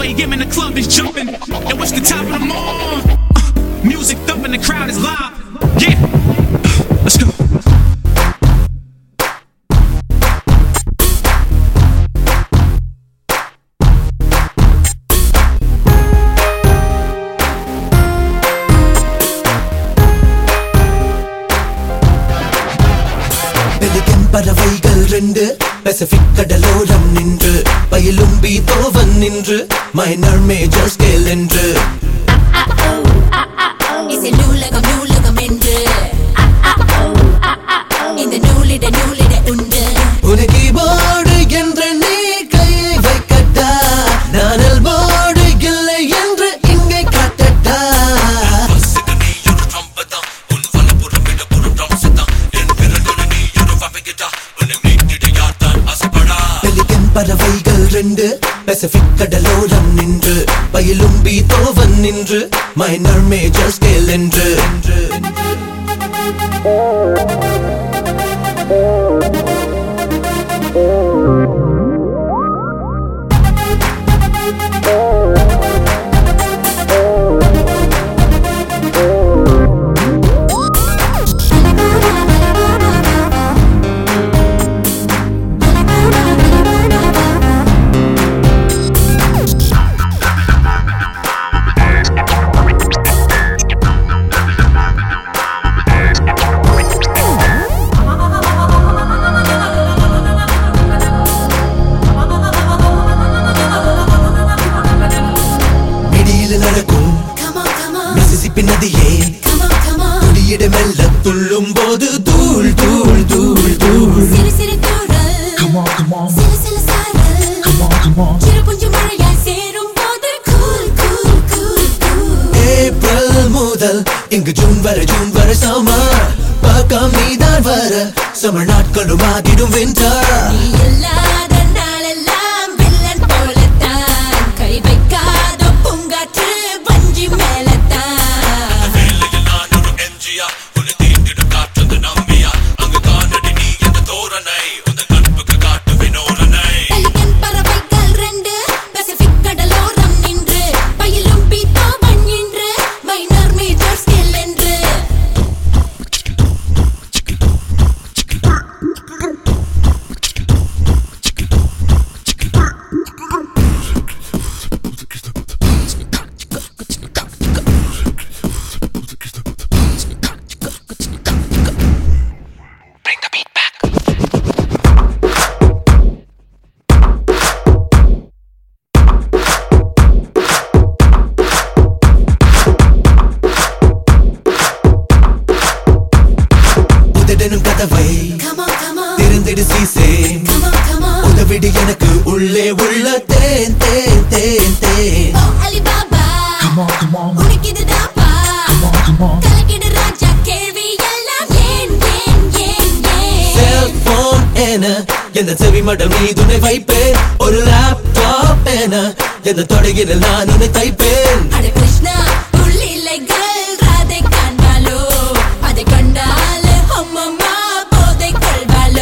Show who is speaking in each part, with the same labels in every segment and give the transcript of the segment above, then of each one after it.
Speaker 1: a.m. and the club is jumping. And it's the top of the morning. Music thumping, the crowd is live. Yeah, let's go.
Speaker 2: பறவைகள் ரெண்டு Pacific கடலோரம் நின்று பயிலும் Beethoven நின்று minor major scale என்று
Speaker 3: இசை நூலகம் என்று இந்த நூலிட உண்டு
Speaker 2: உன கீபோர்டு என்று நீ கையை வைக்கட்டா நானல் போர்டு இல்லை என்று இங்கே காட்டட்டா பறவைகள் ரெண்டு பசிபிக் கடலோரம் நின்று பயிலும் பீத்தோவன் நின்று மைனர் மேஜர் ஸ்கேல் என்று நதியே குடியிட மெல்ல துள்ளும் போது தூள் தூள் தூள் தூள்
Speaker 3: சிறு சிறு தூறல் சிறு சிறு சாரல் சிறு புஞ்சு மழையாய் சேரும் போது cool cool cool cool
Speaker 2: April முதல் இங்கு ஜூன் வரை சம்மர் பக்கம் நீதான் வர சம்மர் நாட்களும் ஆகிடும் வின்டர்
Speaker 3: நீ இல்லாத நாளெல்லாம் வில்லன் போலத்தான் கை வைக்காத பூங்காற்று வஞ்சி மேலத்தான்
Speaker 2: திறந்திடு சீசே உதவிடு எனக்கு உள்ளே உள்ள தேன் தேன் தேன் தேன்
Speaker 3: அலிபாபா உனக்கிது தாப்பா கலக்கிடு ராஜா கேள்வி எல்லாம் ஏன் ஏன் ஏன் ஏன்
Speaker 2: செல்போன் என எந்த செவி மடம் நீ துணை வைப்பேன் ஒரு லேப்டாப் என எந்த தொடையில் நான் உன்னை தைப்பேன்
Speaker 3: அட கிருஷ்ணா உள்ளிலைகள் ராதை காண்பாலோ அதை கண்டால் அம்மம்மா போதை கொள்வாளோ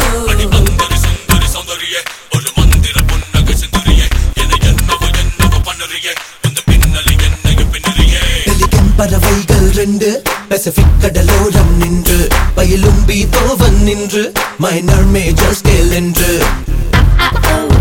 Speaker 2: பறவைகள் ரெண்டு பசிபிக் கடலோரம் நின்று பயிலும் பீத்தோவன் நின்று மைனர் மேஜர் ஸ்கேல் என்று